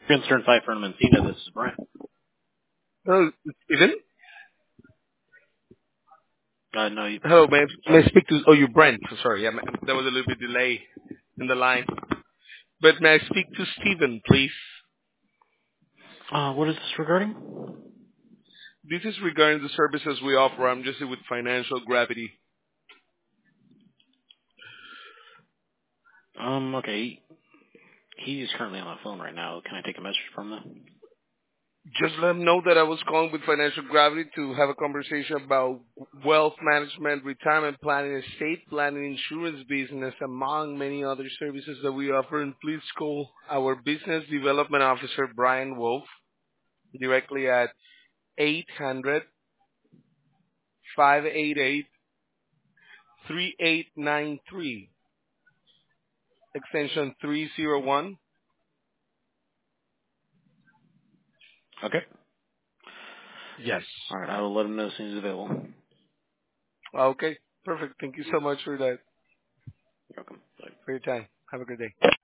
Concern Pfeiffer and Mancina, this is Brian. Hello, Steven? No, you, Hello, may I sorry. speak to... Oh, you Brent. Sorry, yeah, there was a little bit delay in the line. But may I speak to Steven, please? What is this regarding? This is regarding the services we offer. I'm just with Financial Gravity. Okay. He is currently on the phone right now. Can I take a message from them? Just let him know that I was calling with Financial Gravity to have a conversation about wealth management, retirement planning, estate planning, insurance business, among many other services that we offer. And please call our Business Development Officer, Brian Wolf, directly at 800-588-3893, extension 301. Okay. Yes. All right. I will let him know as soon as he's available. Okay, perfect. Thank you so much for that, You're welcome. Bye. for your time. Have a good day.